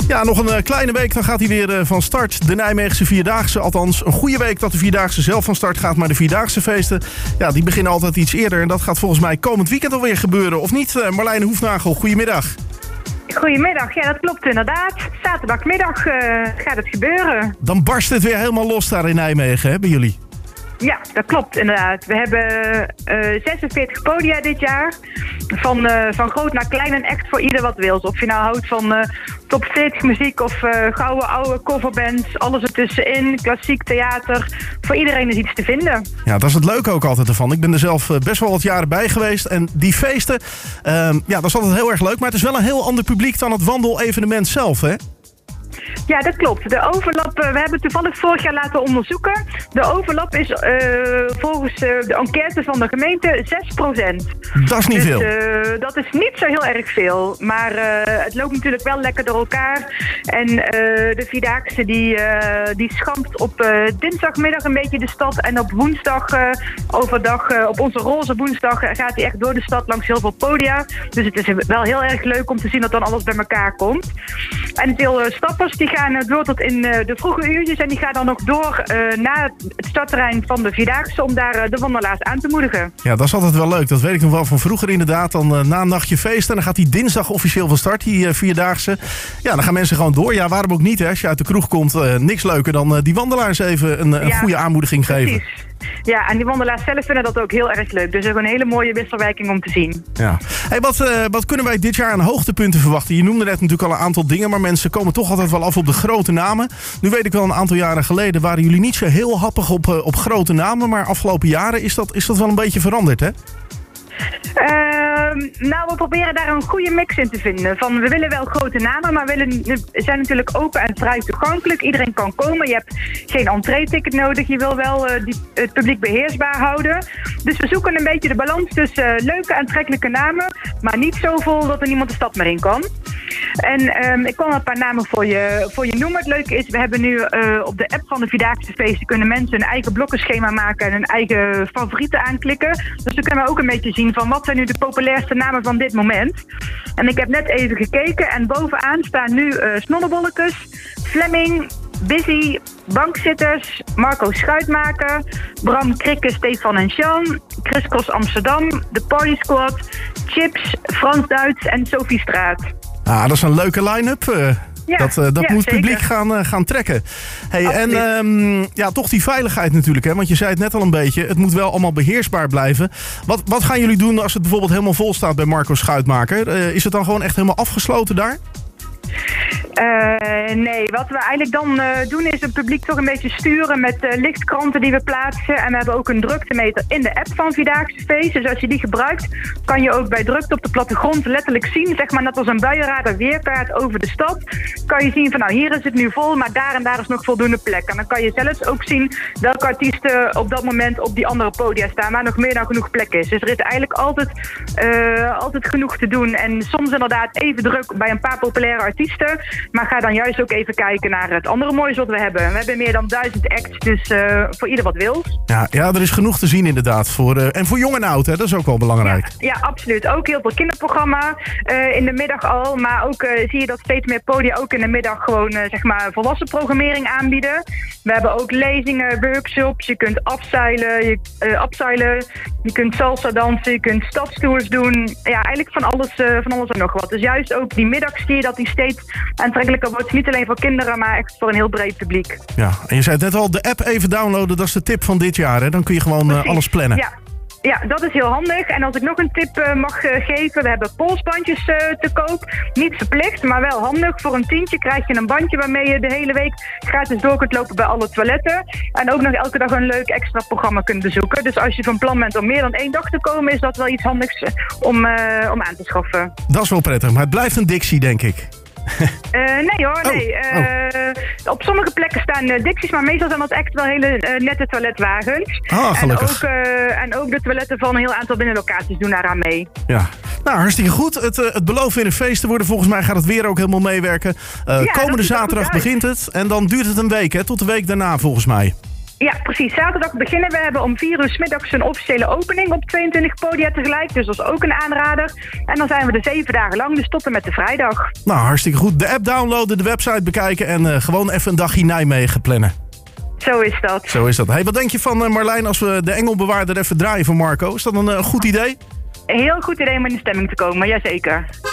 Ja, nog een kleine week, dan gaat hij weer van start. De Nijmeegse Vierdaagse, althans een goede week dat de Vierdaagse zelf van start gaat. Maar de Vierdaagse feesten, ja, die beginnen altijd iets eerder. En dat gaat volgens mij komend weekend alweer gebeuren. Of niet, Marlijn Hoefnagel, goedemiddag. Goedemiddag, ja dat klopt inderdaad. Zaterdagmiddag gaat het gebeuren. Dan barst het weer helemaal los daar in Nijmegen, hè, bij jullie. Ja, dat klopt inderdaad. We hebben 46 podia dit jaar. Van groot naar klein en echt voor ieder wat wil. Of je nou houdt van top 40 muziek of gouden oude coverbands. Alles ertussenin, klassiek theater. Voor iedereen is iets te vinden. Ja, dat is het leuke ook altijd ervan. Ik ben er zelf best wel wat jaren bij geweest. En die feesten, ja, dat is altijd heel erg leuk. Maar het is wel een heel ander publiek dan het wandelevenement zelf, hè? Ja, dat klopt. De overlap, we hebben het toevallig vorig jaar laten onderzoeken. De overlap is volgens de enquête van de gemeente 6%. Dat is niet veel. Dat is niet zo heel erg veel. Maar het loopt natuurlijk wel lekker door elkaar. En de Vierdaagse die schampt op dinsdagmiddag een beetje de stad. En op woensdag overdag, op onze roze woensdag, gaat hij echt door de stad langs heel veel podia. Dus het is wel heel erg leuk om te zien dat dan alles bij elkaar komt. En veel stappers die gaan door tot in de vroege uurtjes. En die gaan dan nog door naar het startterrein van de Vierdaagse om daar de wandelaars aan te moedigen. Ja, dat is altijd wel leuk. Dat weet ik nog wel van vroeger inderdaad. Dan na een nachtje feest en dan gaat die dinsdag officieel van start, die Vierdaagse. Ja, dan gaan mensen gewoon door. Ja, waarom ook niet, hè? Als je uit de kroeg komt, niks leuker dan die wandelaars even een goede aanmoediging geven. Precies. Ja, en die wandelaars zelf vinden dat ook heel erg leuk. Dus ook een hele mooie wisselwerking om te zien. Ja. Hey, wat kunnen wij dit jaar aan hoogtepunten verwachten? Je noemde net natuurlijk al een aantal dingen, maar mensen komen toch altijd wel af op de grote namen. Nu weet ik wel, een aantal jaren geleden waren jullie niet zo heel happig op grote namen. Maar afgelopen jaren is dat wel een beetje veranderd, hè? Nou, we proberen daar een goede mix in te vinden. We willen wel grote namen, maar we zijn natuurlijk open en vrij toegankelijk. Iedereen kan komen. Je hebt geen entree-ticket nodig. Je wil wel het publiek beheersbaar houden. Dus we zoeken een beetje de balans tussen leuke, aantrekkelijke namen, maar niet zoveel dat er niemand de stad meer in kan. En ik kan een paar namen voor je noemen. Het leuke is, we hebben nu op de app van de Vierdaagse feesten kunnen mensen hun eigen blokkenschema maken en hun eigen favorieten aanklikken. Dus dan kunnen we ook een beetje zien van wat zijn nu de populairste namen van dit moment. En ik heb net even gekeken en bovenaan staan nu Snollebollekes, Fleming, Busy, Bankzitters, Marco Schuitmaker, Bram Krikke, Stefan en Sean, Chris Kos Amsterdam, The Party Squad, Chips, Frans Duits en Sophie Straat. Ah, dat is een leuke line-up. Ja, dat moet het publiek gaan trekken. Hey, en toch die veiligheid natuurlijk, hè? Want je zei het net al een beetje, het moet wel allemaal beheersbaar blijven. Wat gaan jullie doen als het bijvoorbeeld helemaal vol staat bij Marco Schuitmaker? Is het dan gewoon echt helemaal afgesloten daar? Nee, wat we eigenlijk dan doen is het publiek toch een beetje sturen met lichtkranten die we plaatsen. En we hebben ook een druktemeter in de app van Vierdaagse Feest. Dus als je die gebruikt, kan je ook bij drukte op de plattegrond letterlijk zien, zeg maar net als een buienradar weerkaart over de stad, kan je zien van nou hier is het nu vol, maar daar en daar is nog voldoende plek. En dan kan je zelfs ook zien welke artiesten op dat moment op die andere podia staan, waar nog meer dan genoeg plek is. Dus er is eigenlijk altijd genoeg te doen. En soms inderdaad even druk bij een paar populaire artiesten. Maar ga dan juist ook even kijken naar het andere moois wat we hebben. We hebben meer dan 1000 acts, dus voor ieder wat wil. Ja, er is genoeg te zien inderdaad. En voor jong en oud, hè? Dat is ook wel belangrijk. Ja, absoluut. Ook heel veel kinderprogramma in de middag al. Maar ook zie je dat steeds meer podia ook in de middag gewoon zeg maar volwassen programmering aanbieden. We hebben ook lezingen, workshops. Je kunt afzeilen, je kunt salsa dansen, je kunt stadstours doen. Ja, eigenlijk van alles en nog wat. Dus juist ook die middag zie je dat die steeds aantrekkelijker wordt. Niet alleen voor kinderen, maar echt voor een heel breed publiek. Ja, en je zei het net al, de app even downloaden, dat is de tip van dit jaar. Hè? Dan kun je gewoon alles plannen. Ja, dat is heel handig. En als ik nog een tip mag geven, we hebben polsbandjes te koop. Niet verplicht, maar wel handig. Voor een tientje krijg je een bandje waarmee je de hele week gratis door kunt lopen bij alle toiletten. En ook nog elke dag een leuk extra programma kunt bezoeken. Dus als je van plan bent om meer dan 1 dag te komen, is dat wel iets handigs om aan te schaffen. Dat is wel prettig, maar het blijft een Dixie, denk ik. Nee hoor, nee. Op sommige plekken staan Dixies, maar meestal zijn dat echt wel hele nette toiletwagens. Gelukkig. En ook de toiletten van een heel aantal binnenlocaties doen daaraan mee. Ja, nou hartstikke goed. Het belooft weer een feest te worden. Volgens mij gaat het weer ook helemaal meewerken. Komende zaterdag begint het en dan duurt het een week, hè? Tot de week daarna volgens mij. Ja, precies. Zaterdag beginnen we. Hebben om 4 uur 's middags een officiële opening op 22 podia tegelijk. Dus dat is ook een aanrader. En dan zijn we er 7 dagen lang, dus tot en met de vrijdag. Nou, hartstikke goed. De app downloaden, de website bekijken en gewoon even een dagje Nijmegen plannen. Zo is dat. Zo is dat. Hey, wat denk je van Marlijn als we de Engelbewaarder even draaien voor Marco? Is dat een goed idee? Een heel goed idee om in de stemming te komen, jazeker.